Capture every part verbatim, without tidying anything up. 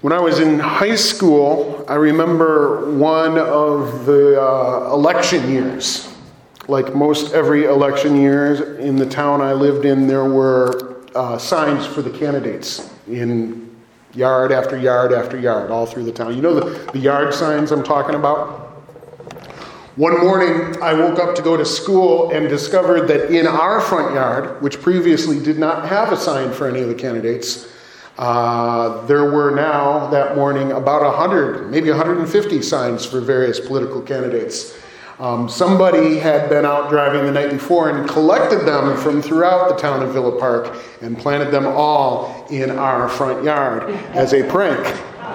When I was in high school, I remember one of the uh, election years. Like most every election year in the town I lived in, there were uh, signs for the candidates in yard after yard after yard all through the town. You know the, the yard signs I'm talking about? One morning, I woke up to go to school and discovered that in our front yard, which previously did not have a sign for any of the candidates, Uh, there were now, that morning, about one hundred, maybe one hundred fifty signs for various political candidates. Um, somebody had been out driving the night before and collected them from throughout the town of Villa Park and planted them all in our front yard as a prank.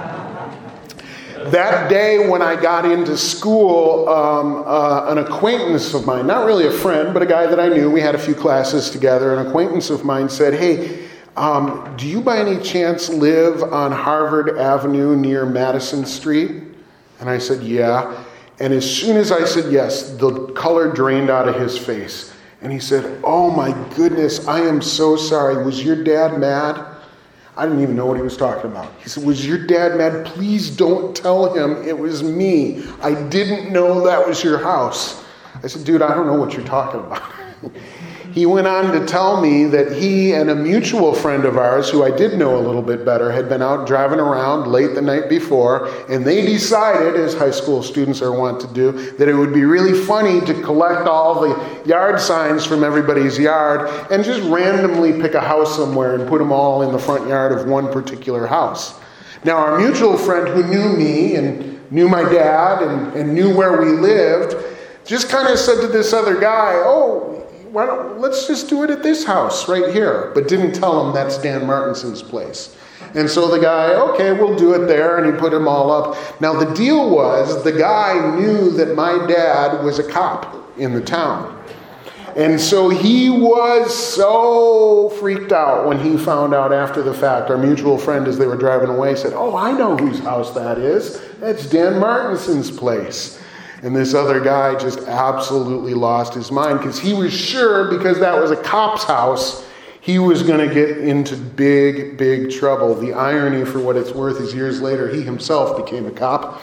That day when I got into school, um, uh, an acquaintance of mine, not really a friend, but a guy that I knew, we had a few classes together, an acquaintance of mine said, "Hey, Um, do you by any chance live on Harvard Avenue near Madison Street?" And I said, "Yeah." And as soon as I said yes, the color drained out of his face. And he said, "Oh my goodness, I am so sorry. Was your dad mad?" I didn't even know what he was talking about. He said, "Was your dad mad? Please don't tell him it was me. I didn't know that was your house." I said, "Dude, I don't know what you're talking about." He went on to tell me that he and a mutual friend of ours, who I did know a little bit better, had been out driving around late the night before, and they decided, as high school students are wont to do, that it would be really funny to collect all the yard signs from everybody's yard and just randomly pick a house somewhere and put them all in the front yard of one particular house. Now, our mutual friend who knew me and knew my dad and, and knew where we lived just kind of said to this other guy, "Oh, why don't, let's just do it at this house right here," but didn't tell him that's Dan Martinson's place. And so the guy, "Okay, we'll do it there," and he put them all up. Now the deal was, the guy knew that my dad was a cop in the town. And so he was so freaked out when he found out after the fact. Our mutual friend, as they were driving away, said, "Oh, I know whose house that is. That's Dan Martinson's place." And this other guy just absolutely lost his mind because he was sure, because that was a cop's house, he was going to get into big, big trouble. The irony, for what it's worth, is years later he himself became a cop.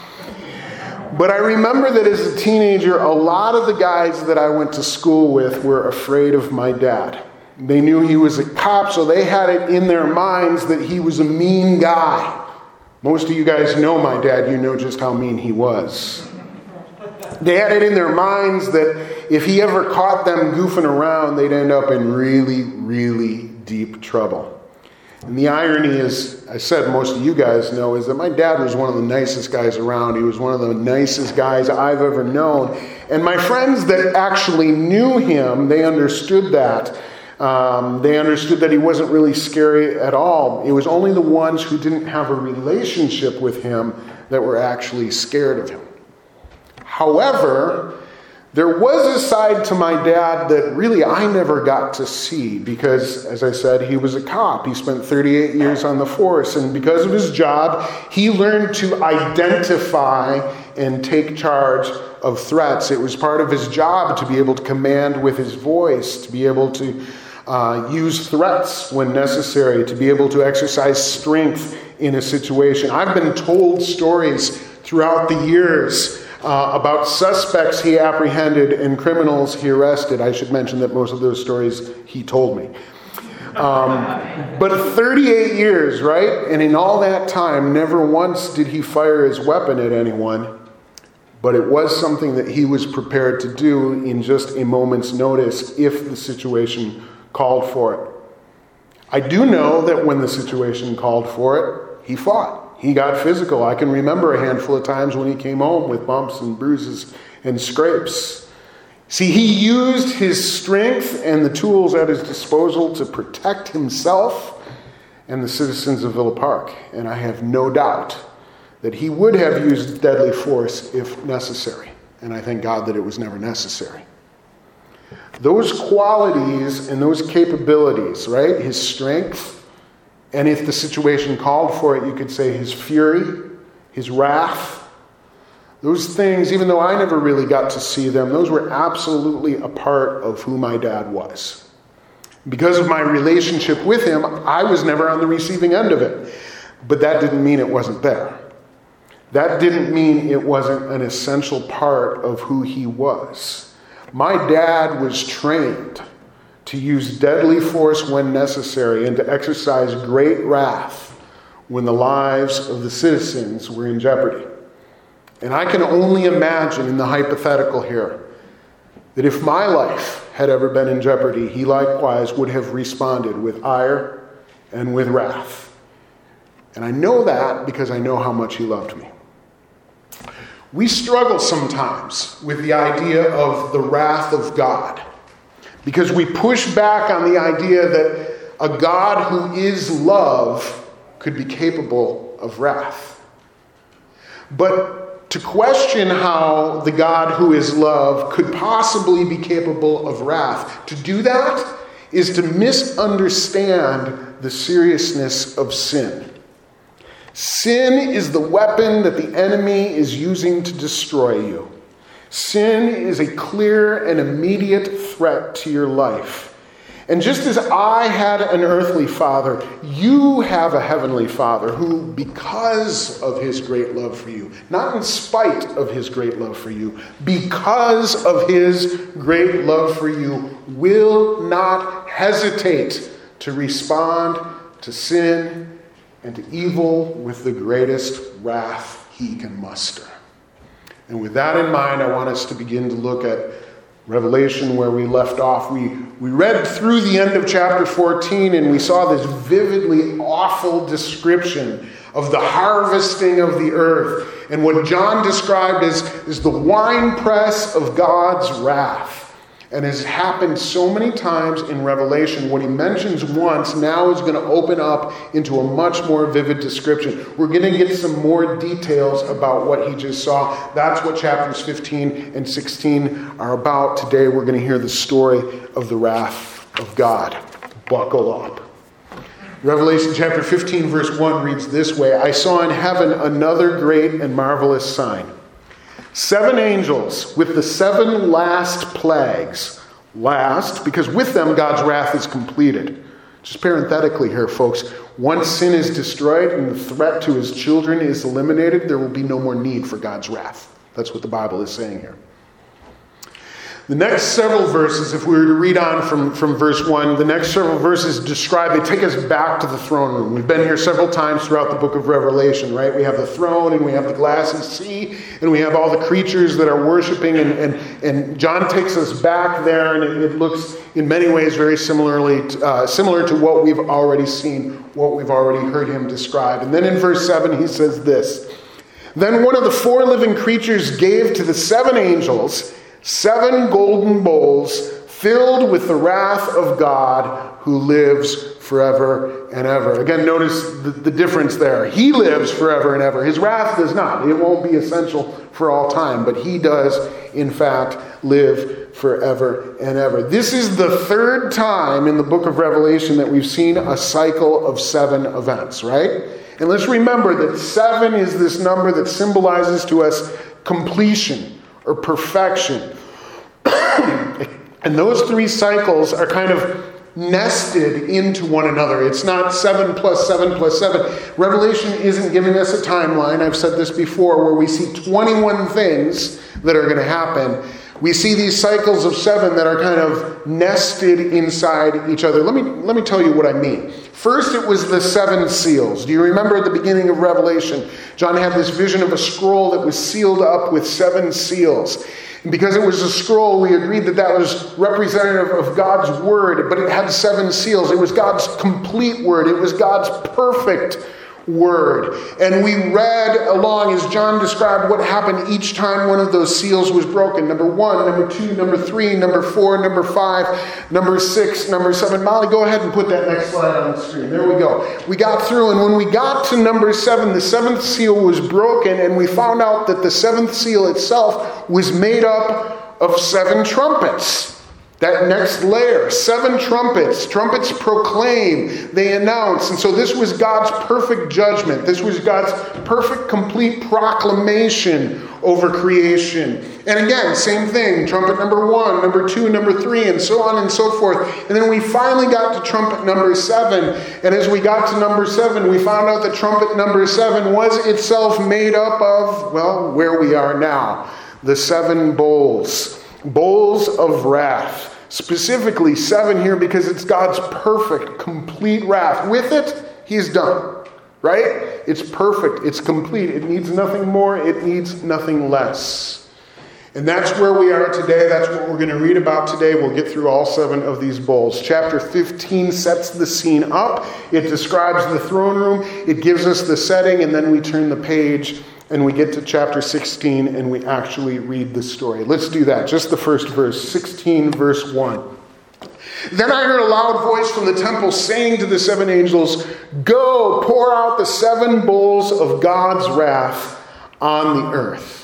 But I remember that as a teenager, a lot of the guys that I went to school with were afraid of my dad. They knew he was a cop, so they had it in their minds that he was a mean guy. Most of you guys know my dad. You know just how mean he was. They had it in their minds that if he ever caught them goofing around, they'd end up in really, really deep trouble. And the irony is, I said most of you guys know, is that my dad was one of the nicest guys around. He was one of the nicest guys I've ever known. And my friends that actually knew him, they understood that. Um, they understood that he wasn't really scary at all. It was only the ones who didn't have a relationship with him that were actually scared of him. However, there was a side to my dad that really I never got to see because, as I said, he was a cop. He spent thirty-eight years on the force, and because of his job, he learned to identify and take charge of threats. It was part of his job to be able to command with his voice, to be able to uh, use threats when necessary, to be able to exercise strength in a situation. I've been told stories throughout the years Uh, about suspects he apprehended and criminals he arrested. I should mention that most of those stories he told me. Um, but thirty-eight years, right? And in all that time, never once did he fire his weapon at anyone. But it was something that he was prepared to do in just a moment's notice if the situation called for it. I do know that when the situation called for it, he fought. He got physical. I can remember a handful of times when he came home with bumps and bruises and scrapes. See, he used his strength and the tools at his disposal to protect himself and the citizens of Villa Park. And I have no doubt that he would have used deadly force if necessary. And I thank God that it was never necessary. Those qualities and those capabilities, right? His strength, and if the situation called for it, you could say his fury, his wrath. Those things, even though I never really got to see them, those were absolutely a part of who my dad was. Because of my relationship with him, I was never on the receiving end of it. But that didn't mean it wasn't there. That didn't mean it wasn't an essential part of who he was. My dad was trained to use deadly force when necessary and to exercise great wrath when the lives of the citizens were in jeopardy. And I can only imagine in the hypothetical here that if my life had ever been in jeopardy, he likewise would have responded with ire and with wrath. And I know that because I know how much he loved me. We struggle sometimes with the idea of the wrath of God because we push back on the idea that a God who is love could be capable of wrath. But to question how the God who is love could possibly be capable of wrath, to do that is to misunderstand the seriousness of sin. Sin is the weapon that the enemy is using to destroy you. Sin is a clear and immediate threat to your life. And just as I had an earthly father, you have a heavenly Father who, because of his great love for you, not in spite of his great love for you, because of his great love for you, will not hesitate to respond to sin and to evil with the greatest wrath he can muster. And with that in mind, I want us to begin to look at Revelation where we left off. We, we read through the end of chapter fourteen and we saw this vividly awful description of the harvesting of the earth and what John described as, as the winepress of God's wrath. And has happened so many times in Revelation. What he mentions once now is going to open up into a much more vivid description. We're going to get some more details about what he just saw. That's what chapters fifteen and sixteen are about. Today we're going to hear the story of the wrath of God. Buckle up. Revelation chapter fifteen verse one reads this way: I saw in heaven another great and marvelous sign. Seven angels with the seven last plagues. Last, because with them God's wrath is completed. Just parenthetically here, folks, once sin is destroyed and the threat to his children is eliminated, there will be no more need for God's wrath. That's what the Bible is saying here. The next several verses, if we were to read on from, from verse one, the next several verses describe, they take us back to the throne room. We've been here several times throughout the book of Revelation, right? We have the throne and we have the glassy sea and we have all the creatures that are worshiping, and, and, and John takes us back there, and it, it looks in many ways very similarly to, uh, similar to what we've already seen, what we've already heard him describe. And then in verse seven he says this: Then one of the four living creatures gave to the seven angels seven golden bowls filled with the wrath of God who lives forever and ever. Again, notice the, the difference there. He lives forever and ever. His wrath does not. It won't be essential for all time, but he does, in fact, live forever and ever. This is the third time in the book of Revelation that we've seen a cycle of seven events, right? And let's remember that seven is this number that symbolizes to us completion or perfection. And those three cycles are kind of nested into one another. It's not seven plus seven plus seven. Revelation isn't giving us a timeline. I've said this before, where we see twenty-one things that are going to happen. We see these cycles of seven that are kind of nested inside each other. Let me, let me tell you what I mean. First, it was the seven seals. Do you remember at the beginning of Revelation, John had this vision of a scroll that was sealed up with seven seals. And because it was a scroll, we agreed that that was representative of God's word, but it had seven seals. It was God's complete word. It was God's perfect word. And we read along as John described what happened each time one of those seals was broken. Number one, number two, number three, number four, number five, number six, number seven. Molly, go ahead and put that next slide on the screen. There we go. We got through, and when we got to number seven, the seventh seal was broken, and we found out that the seventh seal itself was made up of seven trumpets. That next layer, seven trumpets. Trumpets proclaim, they announce. And so this was God's perfect judgment. This was God's perfect, complete proclamation over creation. And again, same thing. Trumpet number one, number two, number three, and so on and so forth. And then we finally got to trumpet number seven. And as we got to number seven, we found out that trumpet number seven was itself made up of, well, where we are now. The seven bowls. Bowls of wrath. Specifically seven here because it's God's perfect, complete wrath. With it, he's done. Right? It's perfect. It's complete. It needs nothing more. It needs nothing less. And that's where we are today. That's what we're going to read about today. We'll get through all seven of these bowls. Chapter fifteen sets the scene up. It describes the throne room. It gives us the setting, and then we turn the page and we get to chapter sixteen and we actually read the story. Let's do that. Just the first verse, sixteen verse one. Then I heard a loud voice from the temple saying to the seven angels, "Go, pour out the seven bowls of God's wrath on the earth."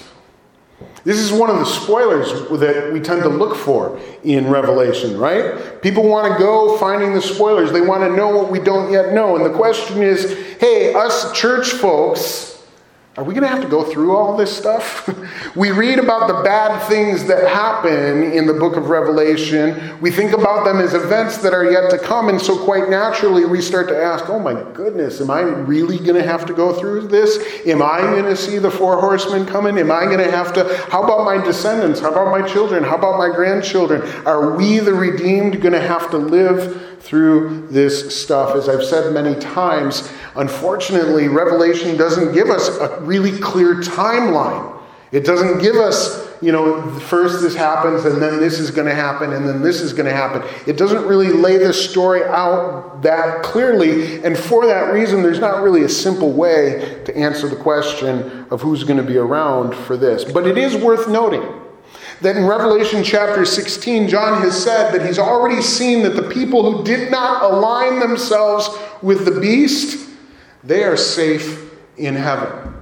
This is one of the spoilers that we tend to look for in Revelation, right? People want to go finding the spoilers. They want to know what we don't yet know. And the question is, hey, us church folks, are we going to have to go through all this stuff? We read about the bad things that happen in the book of Revelation. We think about them as events that are yet to come. And so quite naturally, we start to ask, oh my goodness, am I really going to have to go through this? Am I going to see the four horsemen coming? Am I going to have to? How about my descendants? How about my children? How about my grandchildren? Are we, the redeemed, going to have to live through this stuff? As I've said many times, unfortunately, Revelation doesn't give us a really clear timeline. It doesn't give us, you know, first this happens and then this is going to happen and then this is going to happen. It doesn't really lay the story out that clearly, and for that reason, there's not really a simple way to answer the question of who's going to be around for this. But it is worth noting that in Revelation chapter sixteen, John has said that he's already seen that the people who did not align themselves with the beast, they are safe in heaven.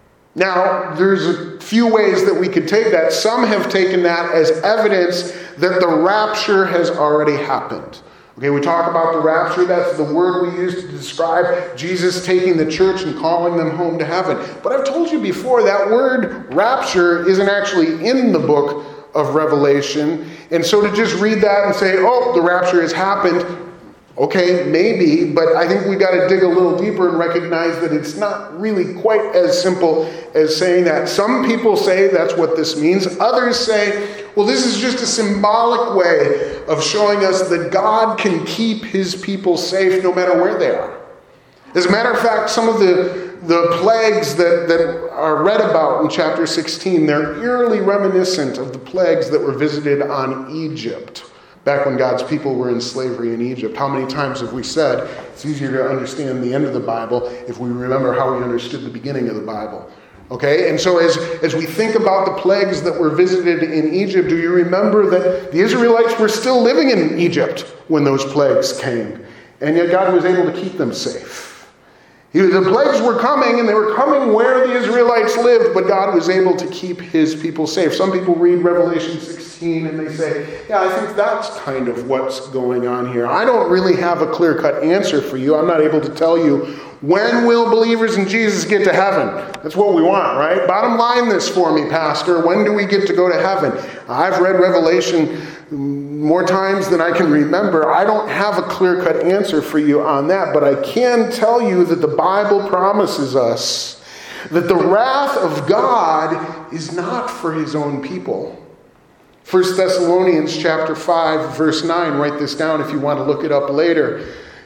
Now, there's a few ways that we could take that. Some have taken that as evidence that the rapture has already happened. Okay, we talk about the rapture. That's the word we use to describe Jesus taking the church and calling them home to heaven. But I've told you before, that word rapture isn't actually in the book of Revelation. And so to just read that and say, oh, the rapture has happened, okay, maybe, but I think we got to dig a little deeper and recognize that it's not really quite as simple as saying that. Some people say that's what this means. Others say, well, this is just a symbolic way of showing us that God can keep his people safe no matter where they are. As a matter of fact, some of the, the plagues that, that are read about in chapter sixteen, they're eerily reminiscent of the plagues that were visited on Egypt back when God's people were in slavery in Egypt. How many times have we said it's easier to understand the end of the Bible if we remember how we understood the beginning of the Bible? Okay, and so as, as we think about the plagues that were visited in Egypt, do you remember that the Israelites were still living in Egypt when those plagues came? And yet God was able to keep them safe. He, the plagues were coming, and they were coming where the Israelites lived, but God was able to keep his people safe. Some people read Revelation sixteen and they say, yeah, I think that's kind of what's going on here. I don't really have a clear-cut answer for you. I'm not able to tell you, when will believers in Jesus get to heaven? That's what we want, right? Bottom line this for me, Pastor. When do we get to go to heaven? I've read Revelation more times than I can remember. I don't have a clear-cut answer for you on that, but I can tell you that the Bible promises us that the wrath of God is not for his own people. First Thessalonians chapter five, verse nine, write this down if you want to look it up later.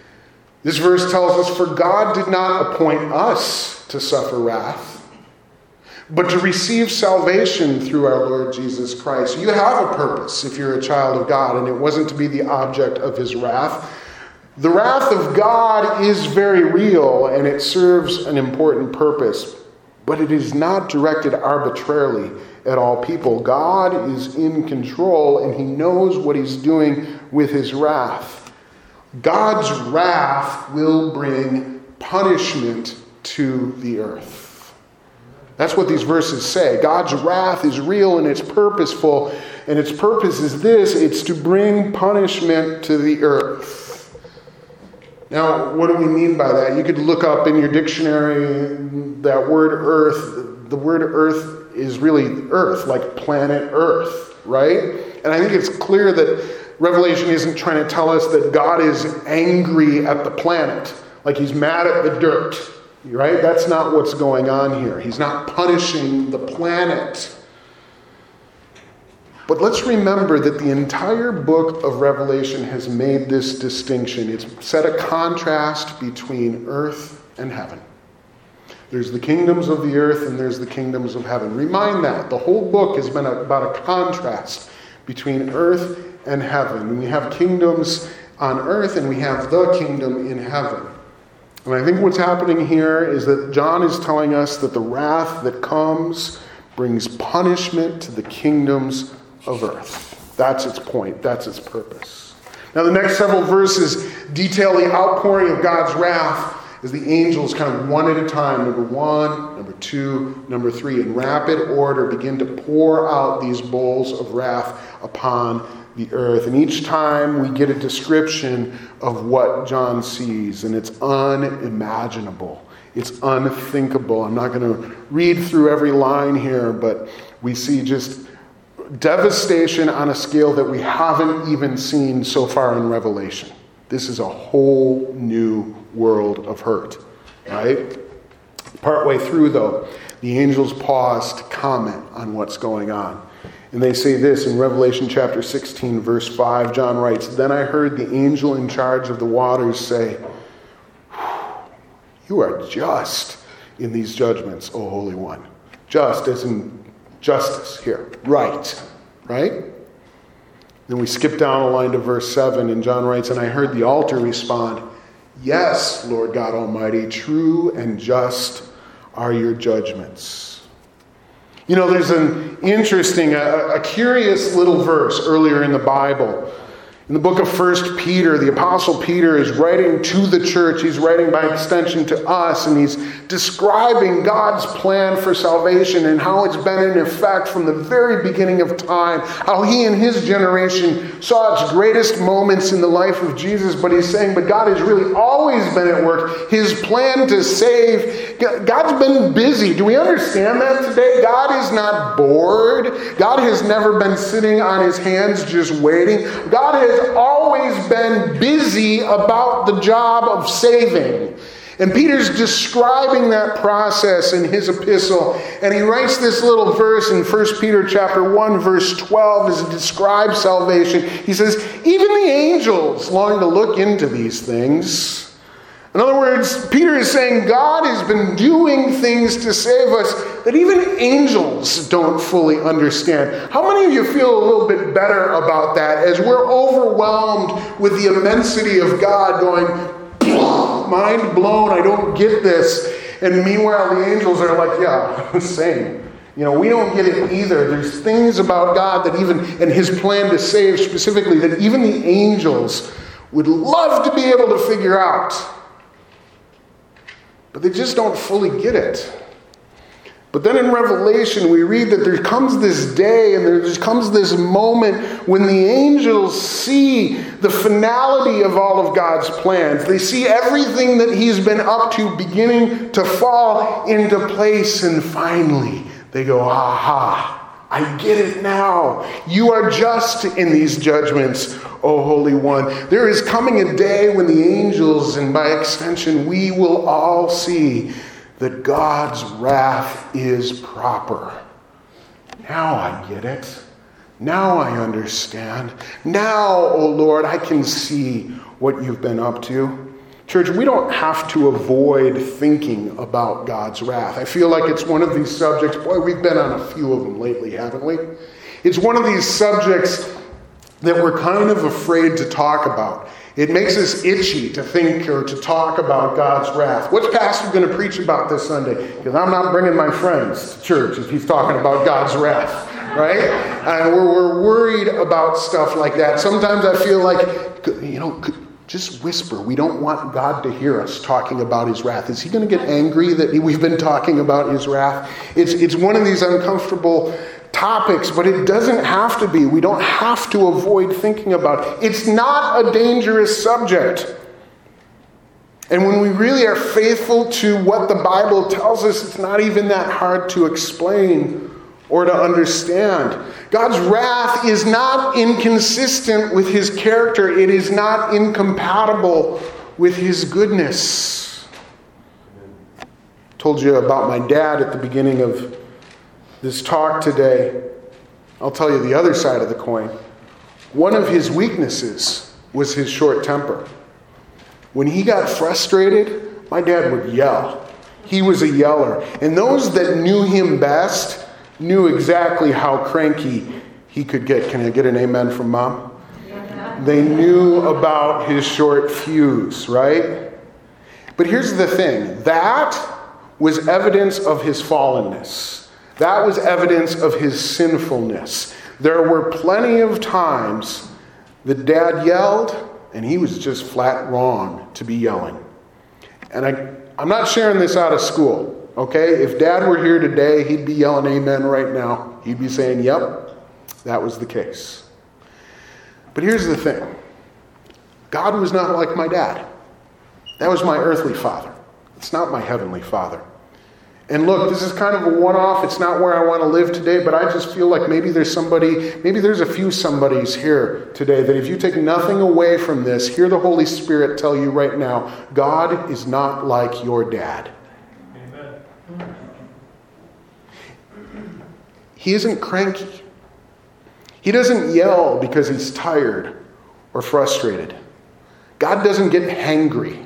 This verse tells us, for God did not appoint us to suffer wrath, but to receive salvation through our Lord Jesus Christ. You have a purpose if you're a child of God, and it wasn't to be the object of his wrath. The wrath of God is very real, and it serves an important purpose, but it is not directed arbitrarily at all people. God is in control, and he knows what he's doing with his wrath. God's wrath will bring punishment to the earth. That's what these verses say. God's wrath is real and it's purposeful. And its purpose is this: it's to bring punishment to the earth. Now, what do we mean by that? You could look up in your dictionary that word earth. The word earth is really earth, like planet Earth, right? And I think it's clear that Revelation isn't trying to tell us that God is angry at the planet, like he's mad at the dirt, right? That's not what's going on here. He's not punishing the planet. But let's remember that the entire book of Revelation has made this distinction. It's set a contrast between earth and heaven. There's the kingdoms of the earth and there's the kingdoms of heaven. Remind that. The whole book has been about a contrast between earth and heaven. We have kingdoms on earth and we have the kingdom in heaven. And I think what's happening here is that John is telling us that the wrath that comes brings punishment to the kingdoms of earth. That's its point. That's its purpose. Now the next several verses detail the outpouring of God's wrath as the angels kind of one at a time, number one, number two, number three, in rapid order begin to pour out these bowls of wrath upon the earth. And each time we get a description of what John sees, and it's unimaginable. It's unthinkable. I'm not going to read through every line here, but we see just devastation on a scale that we haven't even seen so far in Revelation. This is a whole new world of hurt, right? Partway through, though, the angels pause to comment on what's going on. And they say this in Revelation chapter sixteen, verse five. John writes, "Then I heard the angel in charge of the waters say, 'You are just in these judgments, O Holy One.'" Just as in justice here. Right. Right? Then we skip down a line to verse seven, and John writes, "And I heard the altar respond, 'Yes, Lord God Almighty, true and just are your judgments.'" You know, there's an interesting, a, a curious little verse earlier in the Bible. In the book of First Peter, the Apostle Peter is writing to the church. He's writing by extension to us, and he's describing God's plan for salvation and how it's been in effect from the very beginning of time, how he and his generation saw its greatest moments in the life of Jesus. But he's saying, but God has really always been at work. His plan to save, God's been busy. Do we understand that today? God is not bored. God has never been sitting on his hands just waiting. God has always been busy about the job of saving. And Peter's describing that process in his epistle. And he writes this little verse in First Peter chapter one, verse twelve, as he describes salvation. He says, "Even the angels long to look into these things." In other words, Peter is saying God has been doing things to save us that even angels don't fully understand. How many of you feel a little bit better about that as we're overwhelmed with the immensity of God, going, mind blown, I don't get this. And meanwhile, the angels are like, yeah, same. You know, we don't get it either. There's things about God that even, and his plan to save specifically, that even the angels would love to be able to figure out. But they just don't fully get it. But then in Revelation, we read that there comes this day and there just comes this moment when the angels see the finality of all of God's plans. They see everything that he's been up to beginning to fall into place. And finally, they go, aha, I get it now. You are just in these judgments, O Holy One. There is coming a day when the angels, and by extension, we will all see that God's wrath is proper. Now I get it. Now I understand. Now, O Lord, I can see what you've been up to. Church, we don't have to avoid thinking about God's wrath. I feel like it's one of these subjects. Boy, we've been on a few of them lately, haven't we? It's one of these subjects that we're kind of afraid to talk about. It makes us itchy to think or to talk about God's wrath. What's Pastor going to preach about this Sunday? Because I'm not bringing my friends to church if he's talking about God's wrath, right? And we're, we're worried about stuff like that. Sometimes I feel like, you know, could, just whisper. We don't want God to hear us talking about his wrath. Is he going to get angry that we've been talking about his wrath? It's, it's one of these uncomfortable topics, but it doesn't have to be. We don't have to avoid thinking about it. It's not a dangerous subject. And when we really are faithful to what the Bible tells us, it's not even that hard to explain or to understand. God's wrath is not inconsistent with his character. It is not incompatible with his goodness. I told you about my dad at the beginning of this talk today. I'll tell you the other side of the coin. One of his weaknesses was his short temper. When he got frustrated, my dad would yell. He was a yeller. And those that knew him best knew exactly how cranky he could get. Can I get an amen from Mom? Yeah. They knew about his short fuse, right? But here's the thing. That was evidence of his fallenness. That was evidence of his sinfulness. There were plenty of times that Dad yelled, and he was just flat wrong to be yelling. And I, I'm not sharing this out of school. Okay, if Dad were here today, he'd be yelling amen right now. He'd be saying, yep, that was the case. But here's the thing. God was not like my dad. That was my earthly father. It's not my heavenly father. And look, this is kind of a one-off. It's not where I want to live today, but I just feel like maybe there's somebody, maybe there's a few somebodies here today that if you take nothing away from this, hear the Holy Spirit tell you right now, God is not like your dad. He isn't cranky. He doesn't yell because he's tired or frustrated. God doesn't get hangry.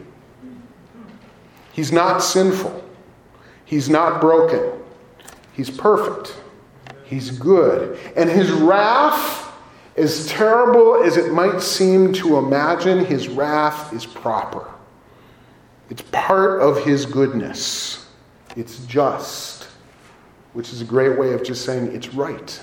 He's not sinful. He's not broken. He's perfect. He's good. And his wrath, as terrible as it might seem to imagine, his wrath is proper. It's part of his goodness. It's just. Which is a great way of just saying it's right.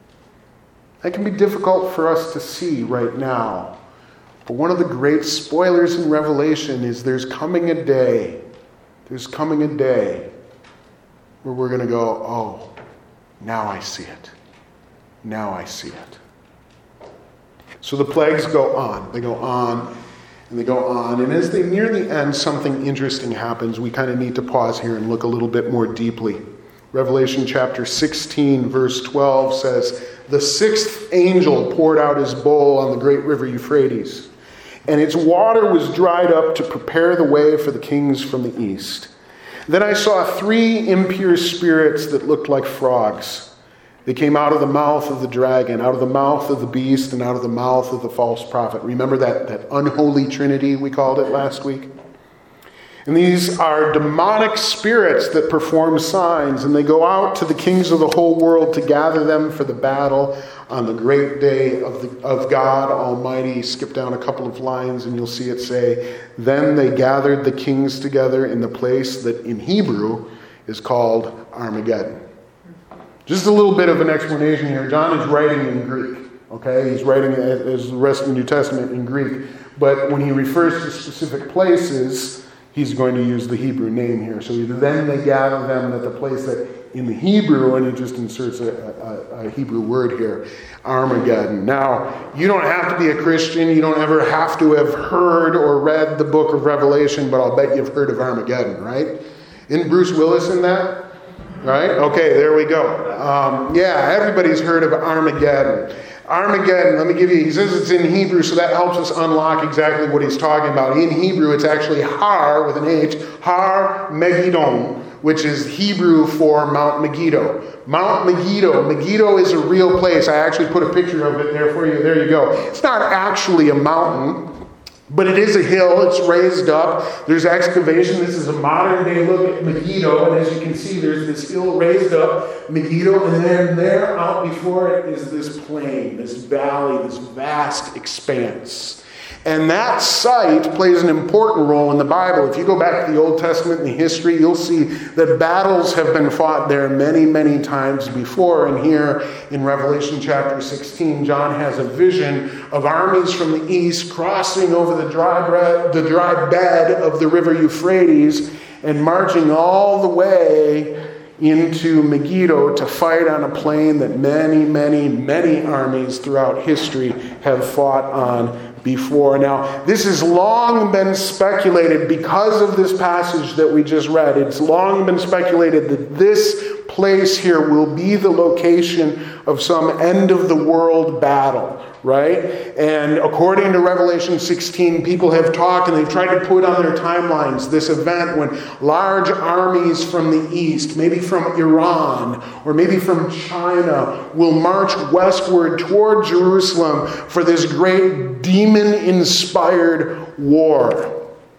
That can be difficult for us to see right now. But one of the great spoilers in Revelation is there's coming a day, there's coming a day where we're going to go, oh, now I see it. Now I see it. So the plagues go on. They go on and they go on. And as they near the end, something interesting happens. We kind of need to pause here and look a little bit more deeply. Revelation chapter sixteen, verse twelve says, the sixth angel poured out his bowl on the great river Euphrates, and its water was dried up to prepare the way for the kings from the east. Then I saw three impure spirits that looked like frogs. They came out of the mouth of the dragon, out of the mouth of the beast, and out of the mouth of the false prophet. Remember that, that unholy trinity we called it last week? And these are demonic spirits that perform signs, and they go out to the kings of the whole world to gather them for the battle on the great day of, the, of God Almighty. Skip down a couple of lines and you'll see it say, then they gathered the kings together in the place that in Hebrew is called Armageddon. Just a little bit of an explanation here. John is writing in Greek. Okay, he's writing as the rest of the New Testament in Greek. But when he refers to specific places, he's going to use the Hebrew name here. So then they gather them at the place that in the Hebrew, and he just inserts a, a, a Hebrew word here, Armageddon. Now, you don't have to be a Christian. You don't ever have to have heard or read the book of Revelation, but I'll bet you've heard of Armageddon, right? Isn't Bruce Willis in that? Right? Okay, there we go. Um, yeah, everybody's heard of Armageddon. Armageddon, let me give you, he says it's in Hebrew, so that helps us unlock exactly what he's talking about. In Hebrew, it's actually Har with an H, Har Megiddon, which is Hebrew for Mount Megiddo. Mount Megiddo. Megiddo is a real place. I actually put a picture of it there for you. There you go. It's not actually a mountain, but it is a hill. It's raised up. There's excavation. This is a modern day look at Megiddo. And as you can see, there's this hill raised up, Megiddo. And then there out before it is this plain, this valley, this vast expanse. And that site plays an important role in the Bible. If you go back to the Old Testament and the history, you'll see that battles have been fought there many, many times before. And here in Revelation chapter sixteen, John has a vision of armies from the east crossing over the dry, bre- the dry bed of the river Euphrates and marching all the way into Megiddo to fight on a plain that many, many, many armies throughout history have fought on before. Now, this has long been speculated because of this passage that we just read. It's long been speculated that this place here will be the location of some end of the world battle, right? And according to Revelation sixteen, people have talked and they've tried to put on their timelines this event when large armies from the east, maybe from Iran or maybe from China, will march westward toward Jerusalem for this great demon-inspired war.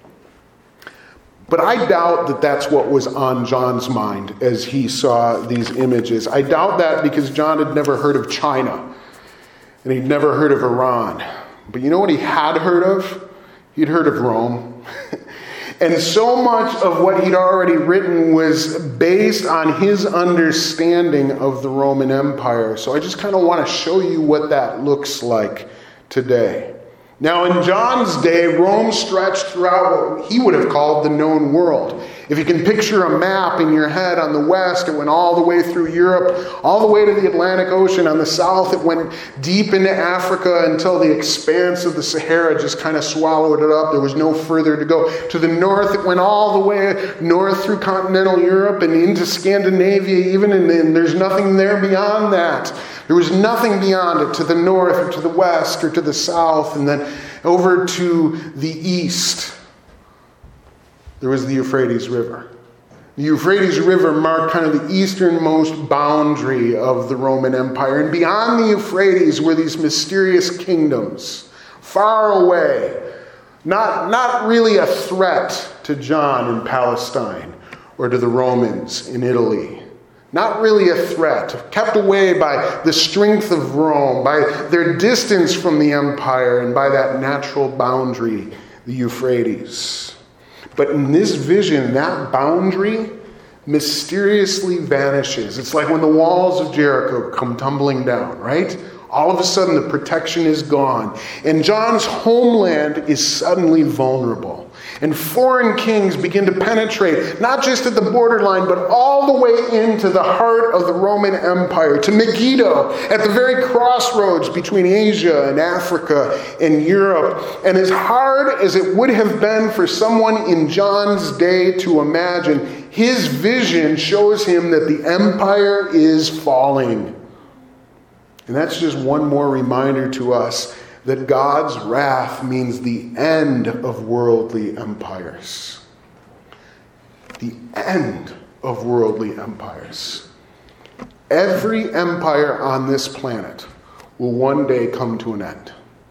But I doubt that that's what was on John's mind as he saw these images. I doubt that because John had never heard of China and he'd never heard of Iran. But you know what he had heard of? He'd heard of Rome. And so much of what he'd already written was based on his understanding of the Roman Empire. So I just kind of want to show you what that looks like today. Now, in John's day, Rome stretched throughout what he would have called the known world. If you can picture a map in your head, on the west, it went all the way through Europe, all the way to the Atlantic Ocean. On the south, it went deep into Africa until the expanse of the Sahara just kind of swallowed it up. There was no further to go. To the north, it went all the way north through continental Europe and into Scandinavia even, and, and there's nothing there beyond that. There was nothing beyond it to the north or to the west or to the south, and then over to the east. There was the Euphrates River. The Euphrates River marked kind of the easternmost boundary of the Roman Empire. And beyond the Euphrates were these mysterious kingdoms, far away, not, not really a threat to John in Palestine or to the Romans in Italy. Not really a threat, kept away by the strength of Rome, by their distance from the empire, and by that natural boundary, the Euphrates. But in this vision, that boundary mysteriously vanishes. It's like when the walls of Jericho come tumbling down, right? All of a sudden, the protection is gone. And John's homeland is suddenly vulnerable. And foreign kings begin to penetrate, not just at the borderline, but all the way into the heart of the Roman Empire, to Megiddo, at the very crossroads between Asia and Africa and Europe. And as hard as it would have been for someone in John's day to imagine, his vision shows him that the empire is falling. And that's just one more reminder to us that God's wrath means the end of worldly empires. The end of worldly empires. Every empire on this planet will one day come to an end.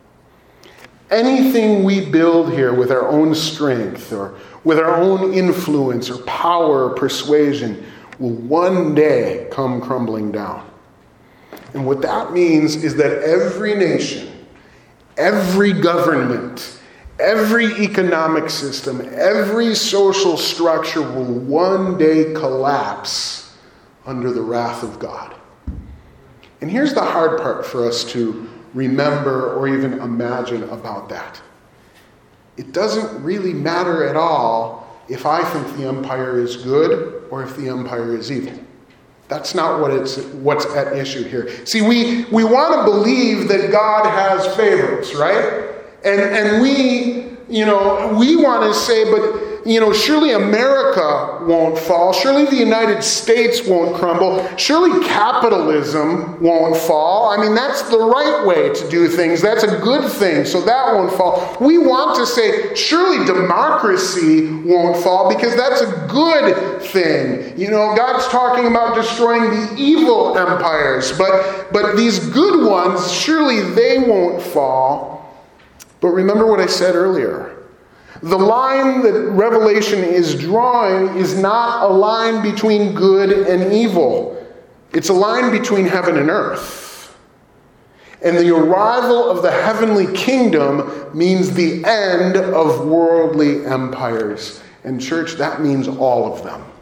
Anything we build here with our own strength or with our own influence or power or persuasion will one day come crumbling down. And what that means is that every nation, every government, every economic system, every social structure will one day collapse under the wrath of God. And here's the hard part for us to remember or even imagine about that. It doesn't really matter at all if I think the empire is good or if the empire is evil. That's not what it's what's at issue here. See, we, we want to believe that God has favorites, right? And and we, you know, we want to say, but, you know, surely America won't fall. Surely the United States won't crumble. Surely capitalism won't fall. I mean, that's the right way to do things. That's a good thing, so that won't fall. We want to say, surely democracy won't fall because that's a good thing. You know, God's talking about destroying the evil empires, but, but these good ones, surely they won't fall. But remember what I said earlier. The line that Revelation is drawing is not a line between good and evil. It's a line between heaven and earth. And the arrival of the heavenly kingdom means the end of worldly empires. And church, that means all of them.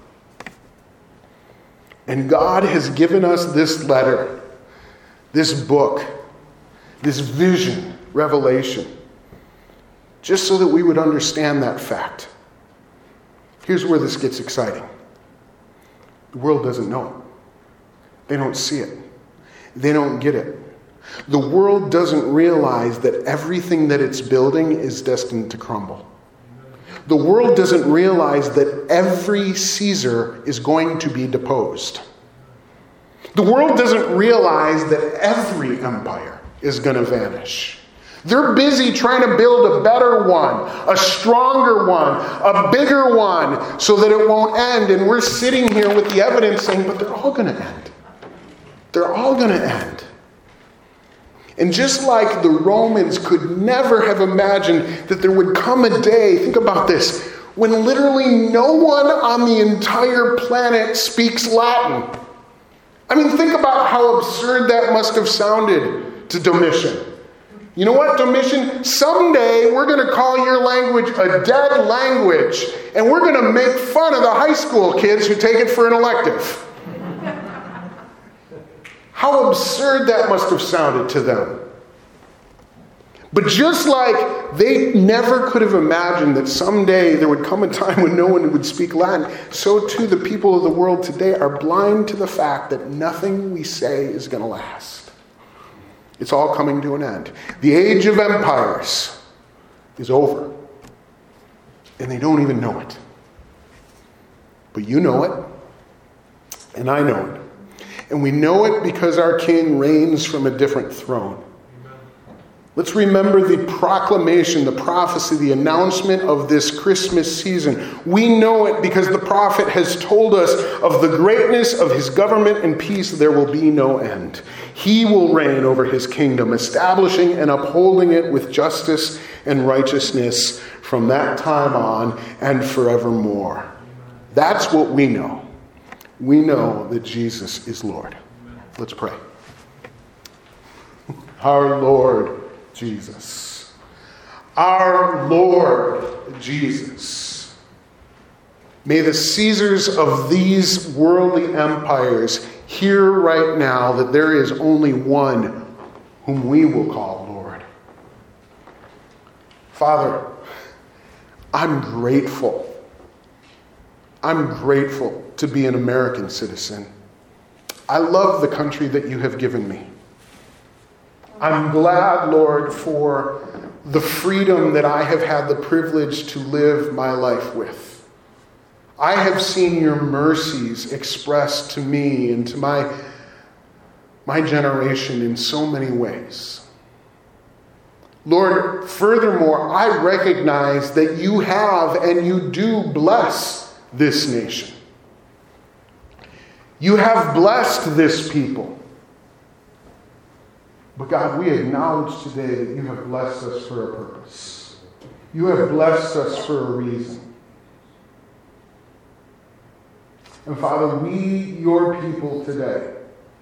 And God has given us this letter, this book, this vision, revelation, just so that we would understand that fact. Here's where this gets exciting. The world doesn't know it. They don't see it. They don't get it. The world doesn't realize that everything that it's building is destined to crumble. The world doesn't realize that every Caesar is going to be deposed. The world doesn't realize that every empire is going to vanish. They're busy trying to build a better one, a stronger one, a bigger one, so that it won't end. And we're sitting here with the evidence saying, but they're all going to end. They're all going to end. And just like the Romans could never have imagined that there would come a day, think about this, when literally no one on the entire planet speaks Latin. I mean, think about how absurd that must have sounded to Domitian. You know what, Domitian? Someday we're going to call your language a dead language, and we're going to make fun of the high school kids who take it for an elective. How absurd that must have sounded to them. But just like they never could have imagined that someday there would come a time when no one would speak Latin, so too the people of the world today are blind to the fact that nothing we say is going to last. It's all coming to an end. The age of empires is over. And they don't even know it. But you know it. And I know it. And we know it because our King reigns from a different throne. Let's remember the proclamation, the prophecy, the announcement of this Christmas season. We know it because the prophet has told us of the greatness of his government and peace. There will be no end. He will reign over his kingdom, establishing and upholding it with justice and righteousness from that time on and forevermore. That's what we know. We know that Jesus is Lord. Let's pray. Our Lord Jesus. Our Lord Jesus. May the Caesars of these worldly empires hear right now that there is only one whom we will call Lord. Father, I'm grateful. I'm grateful to be an American citizen. I love the country that you have given me. I'm glad, Lord, for the freedom that I have had the privilege to live my life with. I have seen your mercies expressed to me and to my, my generation in so many ways. Lord, furthermore, I recognize that you have and you do bless this nation. You have blessed this people. But God, we acknowledge today that you have blessed us for a purpose. You have blessed us for a reason. And Father, we, your people today,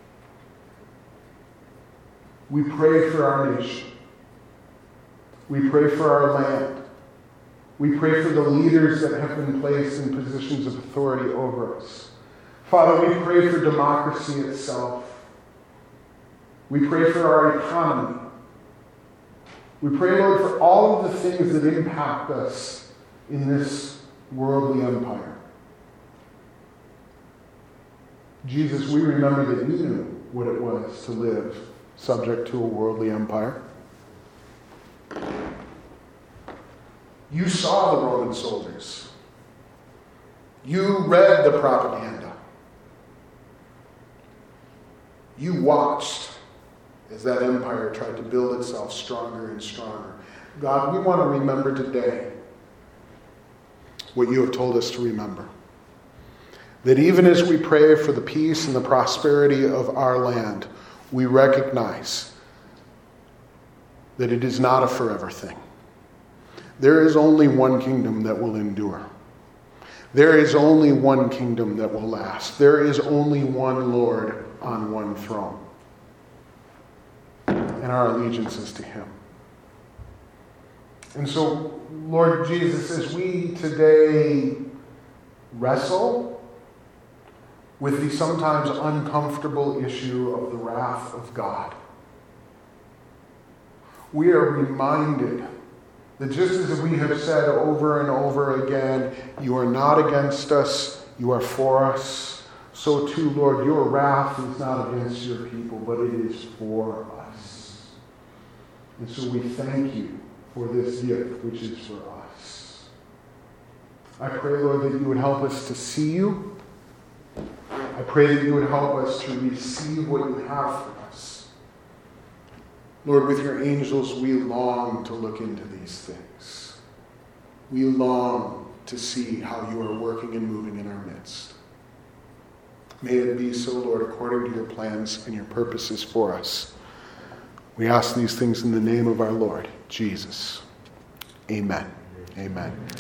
we pray for our nation. We pray for our land. We pray for the leaders that have been placed in positions of authority over us. Father, we pray for democracy itself. We pray for our economy. We pray, Lord, for all of the things that impact us in this worldly empire. Jesus, we remember that you knew what it was to live subject to a worldly empire. You saw the Roman soldiers. You read the propaganda. You watched as that empire tried to build itself stronger and stronger. God, we want to remember today what you have told us to remember. That even as we pray for the peace and the prosperity of our land, we recognize that it is not a forever thing. There is only one kingdom that will endure. There is only one kingdom that will last. There is only one Lord on one throne. and our allegiance is to him. And so, Lord Jesus, as we today wrestle with the sometimes uncomfortable issue of the wrath of God, we are reminded that just as we have said over and over again, you are not against us, you are for us. So too, Lord, your wrath is not against your people, but it is for us. And so we thank you for this gift, which is for us. I pray, Lord, that you would help us to see you. I pray that you would help us to receive what you have for us. Lord, with your angels, we long to look into these things. We long to see how you are working and moving in our midst. May it be so, Lord, according to your plans and your purposes for us. We ask these things in the name of our Lord, Jesus. Amen. Amen.